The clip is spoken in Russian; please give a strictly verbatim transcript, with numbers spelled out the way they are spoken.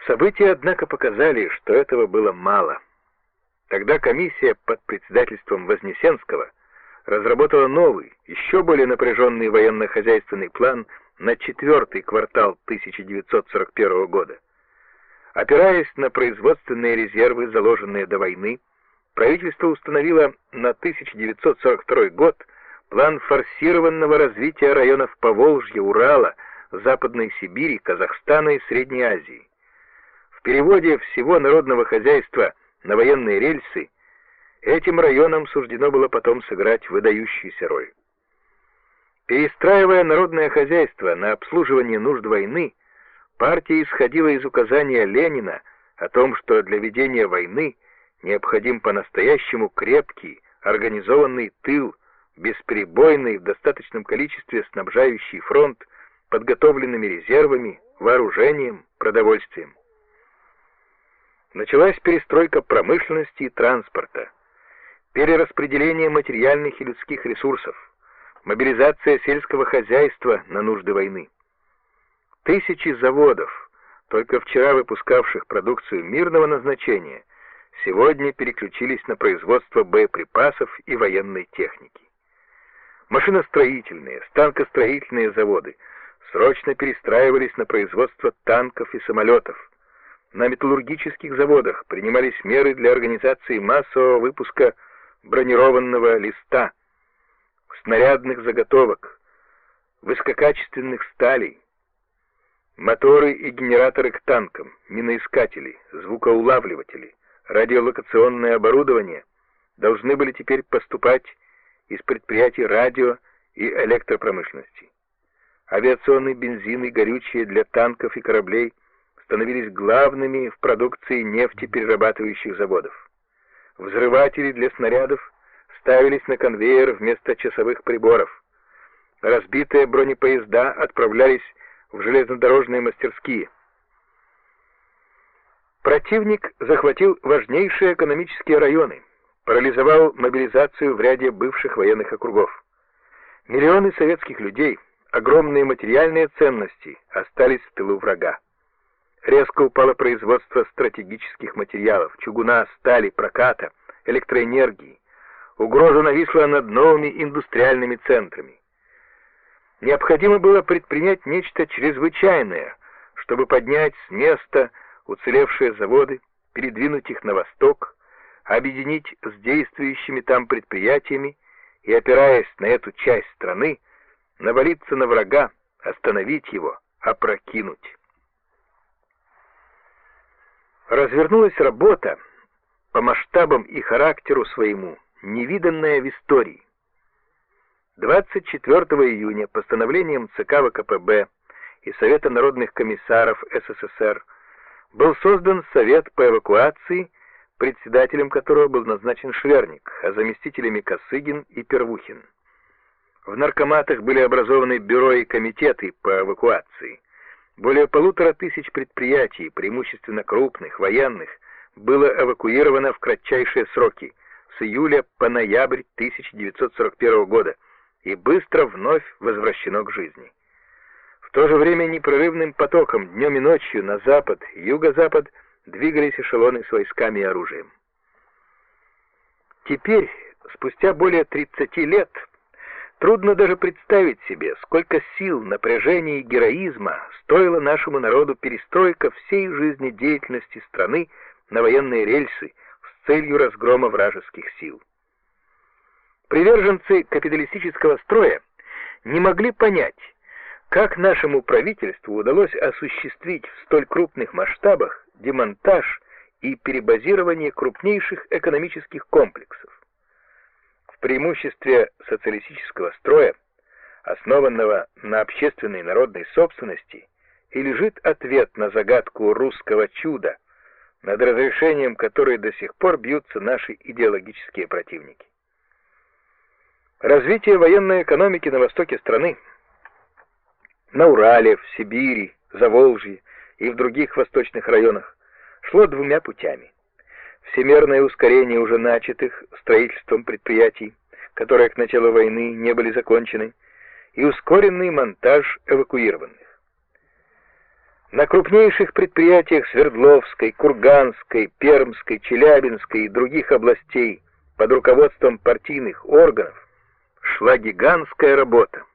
События, однако, показали, что этого было мало. Тогда комиссия под председательством Вознесенского разработала новый, еще более напряженный военно-хозяйственный план на четвертый квартал тысяча девятьсот сорок первого года. Опираясь на производственные резервы, заложенные до войны, правительство установило на тысяча девятьсот сорок второй год план форсированного развития районов Поволжья, Урала, Западной Сибири, Казахстана и Средней Азии. В переводе всего народного хозяйства на военные рельсы этим районам суждено было потом сыграть выдающуюся роль. Перестраивая народное хозяйство на обслуживание нужд войны, партия исходила из указания Ленина о том, что для ведения войны необходим по-настоящему крепкий, организованный тыл, бесперебойный в достаточном количестве снабжающий фронт подготовленными резервами, вооружением, продовольствием. Началась перестройка промышленности и транспорта, перераспределение материальных и людских ресурсов, мобилизация сельского хозяйства на нужды войны. Тысячи заводов, только вчера выпускавших продукцию мирного назначения, сегодня переключились на производство боеприпасов и военной техники. Машиностроительные, станкостроительные заводы срочно перестраивались на производство танков и самолетов. На металлургических заводах принимались меры для организации массового выпуска бронированного листа, снарядных заготовок, высококачественных сталей. Моторы и генераторы к танкам, миноискатели, звукоулавливатели, радиолокационное оборудование должны были теперь поступать из предприятий радио и электропромышленности. Авиационный бензин и горючее для танков и кораблей становились главными в продукции нефтеперерабатывающих заводов. Взрыватели для снарядов ставились на конвейер вместо часовых приборов. Разбитые бронепоезда отправлялись в железнодорожные мастерские. Противник захватил важнейшие экономические районы, парализовал мобилизацию в ряде бывших военных округов. Миллионы советских людей, огромные материальные ценности остались в тылу врага. Резко упало производство стратегических материалов, чугуна, стали, проката, электроэнергии. Угроза нависла над новыми индустриальными центрами. Необходимо было предпринять нечто чрезвычайное, чтобы поднять с места уцелевшие заводы, передвинуть их на восток, объединить с действующими там предприятиями и, опираясь на эту часть страны, навалиться на врага, остановить его, опрокинуть. Развернулась работа, по масштабам и характеру своему, невиданная в истории. двадцать четвёртого июня постановлением ЦК ВКПБ и Совета народных комиссаров СССР был создан Совет по эвакуации, председателем которого был назначен Шверник, а заместителями Косыгин и Первухин. В наркоматах были образованы бюро и комитеты по эвакуации. Более полутора тысяч предприятий, преимущественно крупных, военных, было эвакуировано в кратчайшие сроки, с июля по ноябрь тысяча девятьсот сорок первого года, и быстро вновь возвращено к жизни. В то же время непрерывным потоком днем и ночью на запад и юго-запад двигались эшелоны с войсками и оружием. Теперь, спустя более тридцати лет, трудно даже представить себе, сколько сил, напряжения и героизма стоила нашему народу перестройка всей жизнедеятельности страны на военные рельсы с целью разгрома вражеских сил. Приверженцы капиталистического строя не могли понять, как нашему правительству удалось осуществить в столь крупных масштабах демонтаж и перебазирование крупнейших экономических комплексов. В преимуществе социалистического строя, основанного на общественной народной собственности, и лежит ответ на загадку русского чуда, над разрешением которой до сих пор бьются наши идеологические противники. Развитие военной экономики на востоке страны, на Урале, в Сибири, Заволжье и в других восточных районах, шло двумя путями. Всемерное ускорение уже начатых строительством предприятий, которые к началу войны не были закончены, и ускоренный монтаж эвакуированных. На крупнейших предприятиях Свердловской, Курганской, Пермской, Челябинской и других областей под руководством партийных органов шла гигантская работа.